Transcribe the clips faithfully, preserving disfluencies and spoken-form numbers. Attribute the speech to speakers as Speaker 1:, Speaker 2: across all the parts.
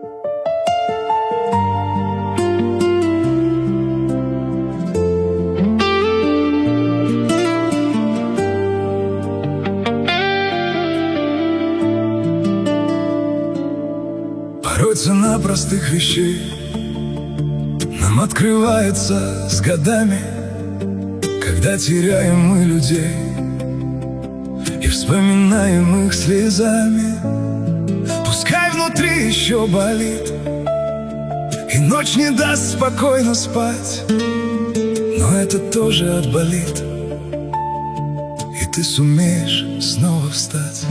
Speaker 1: Порой цена простых вещей нам открывается с годами, когда теряем мы людей и вспоминаем их слезами. Пускай внутри еще болит, и ночь не даст спокойно спать, но это тоже отболит, и ты сумеешь снова встать.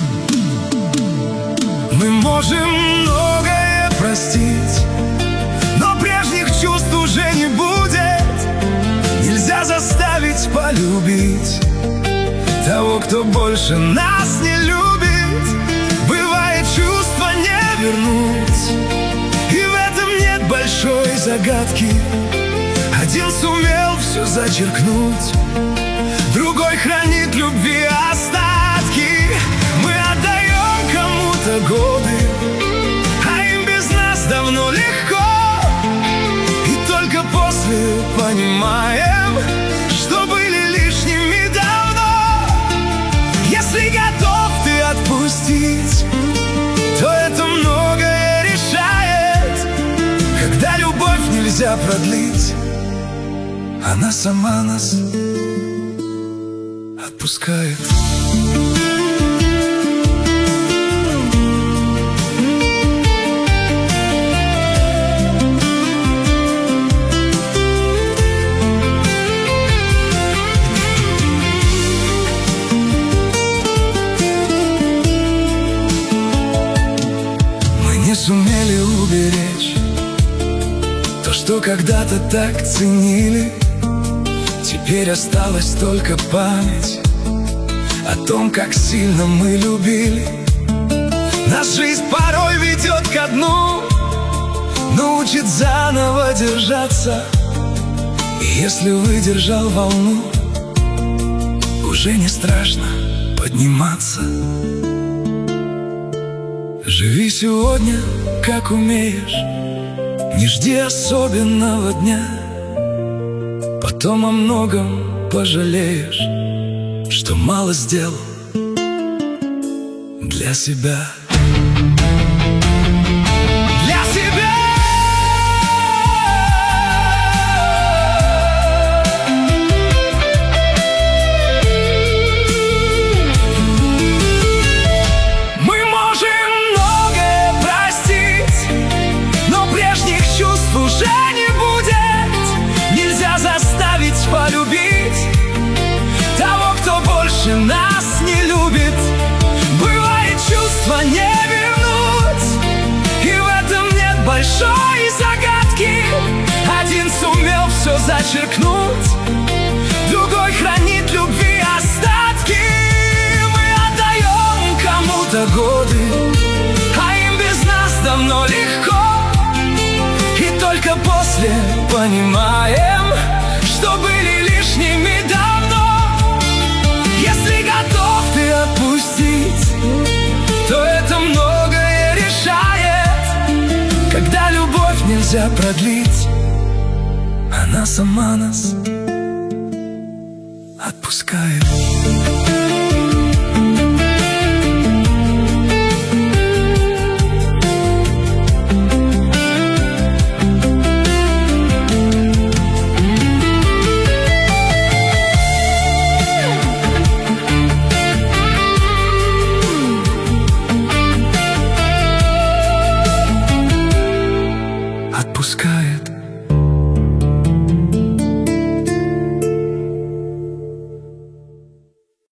Speaker 1: Мы можем многое простить, но прежних чувств уже не будет. Нельзя заставить полюбить того, кто больше нас не любит. Бывает, чувства не вернуть, и в этом нет большой загадки. Один сумел все зачеркнуть, другой хранит любви остатки. Мы отдаем кому-то годы, а им без нас давно легко, и только после понимаем, что были лишними давно. Если готов ты отпустить, то это многое решает. Когда любовь нельзя продлить, она сама нас отпускает. Мы не сумели уберечь то, что когда-то так ценили. Теперь осталась только память о том, как сильно мы любили. Нас жизнь порой ведет ко дну, но учит заново держаться. И если выдержал волну, уже не страшно подниматься. Живи сегодня, как умеешь, не жди особенного дня. Потом о многом пожалеешь, что мало сделал для себя. Для себя. Мы можем многое простить, но прежних чувств уже не будет. Нельзя заставить полюбить того, кто больше нас не любит. Бывает, чувства не вернуть, и в этом нет большой загадки. Один сумел все зачеркнуть, другой хранит любви остатки. Мы отдаем кому-то годы, а им без нас давно легко, и только после понимаем, что были лишними давно. Если готов ты отпустить, то это многое решает. Когда любовь нельзя продлить, она сама нас отпускает. Отпускает.